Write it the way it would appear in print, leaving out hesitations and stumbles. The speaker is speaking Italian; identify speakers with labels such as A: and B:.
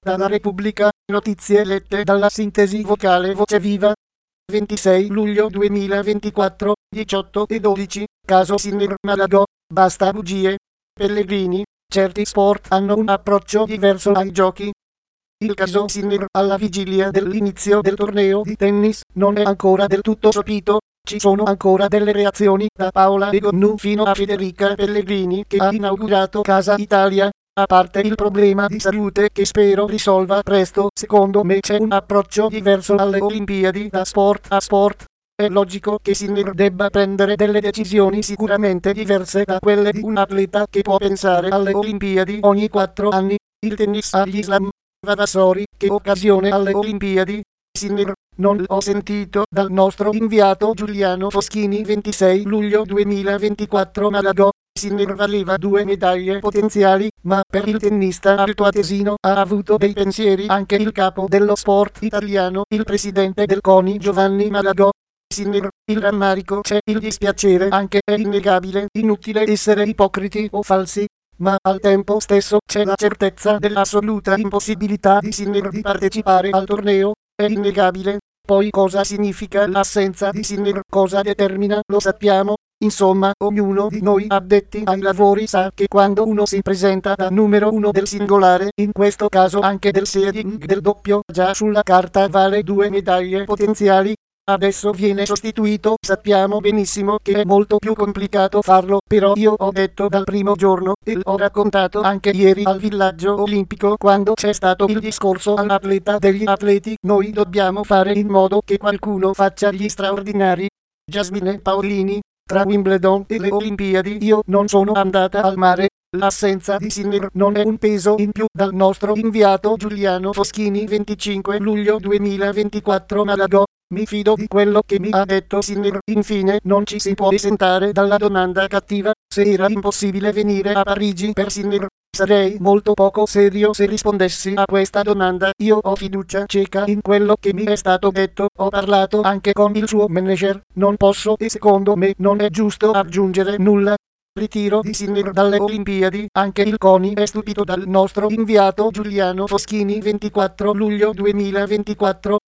A: Dalla Repubblica, notizie lette dalla sintesi vocale Voce Viva. 26 luglio 2024, 18:12, caso Sinner Malagò, basta bugie. Pellegrini, certi sport hanno un approccio diverso ai giochi. Il caso Sinner alla vigilia dell'inizio del torneo di tennis non è ancora del tutto sopito. Ci sono ancora delle reazioni da Paola Egonu fino a Federica Pellegrini che ha inaugurato Casa Italia. A parte il problema di salute che spero risolva presto, secondo me c'è un approccio diverso alle Olimpiadi da sport a sport. È logico che Sinner debba prendere delle decisioni sicuramente diverse da quelle di un atleta che può pensare alle Olimpiadi ogni 4 anni. Il tennis agli slam. Vavassori, che occasione alle Olimpiadi. Sinner, non l'ho sentito dal nostro inviato Giuliano Foschini. 26 luglio 2024 Malagò. Sinner valeva 2 medaglie potenziali, ma per il tennista altoatesino ha avuto dei pensieri anche il capo dello sport italiano, il presidente del CONI Giovanni Malagò. Sinner, il rammarico c'è, il dispiacere anche è innegabile, inutile essere ipocriti o falsi, ma al tempo stesso c'è la certezza dell'assoluta impossibilità di Sinner di partecipare al torneo, è innegabile. Poi cosa significa l'assenza di Sinner, cosa determina, lo sappiamo. Insomma, ognuno di noi addetti ai lavori sa che quando uno si presenta da numero 1 del singolare, in questo caso anche del seeding del doppio, già sulla carta vale 2 medaglie potenziali. Adesso viene sostituito, sappiamo benissimo che è molto più complicato farlo, però io ho detto dal primo giorno, e l'ho raccontato anche ieri al villaggio olimpico quando c'è stato il discorso all'atleta degli atleti, noi dobbiamo fare in modo che qualcuno faccia gli straordinari. Jasmine Paolini. Tra Wimbledon e le Olimpiadi io non sono andata al mare. L'assenza di Sinner non è un peso in più dal nostro inviato Giuliano Foschini. 25 luglio 2024 Malagò. Mi fido di quello che mi ha detto Sinner. Infine non ci si può esentare dalla domanda cattiva. Se era impossibile venire a Parigi per Sinner, sarei molto poco serio se rispondessi a questa domanda. Io ho fiducia cieca in quello che mi è stato detto, ho parlato anche con il suo manager, non posso e secondo me non è giusto aggiungere nulla. Ritiro di Sinner dalle Olimpiadi, anche il CONI è stupito dal nostro inviato Giuliano Foschini. 24 luglio 2024.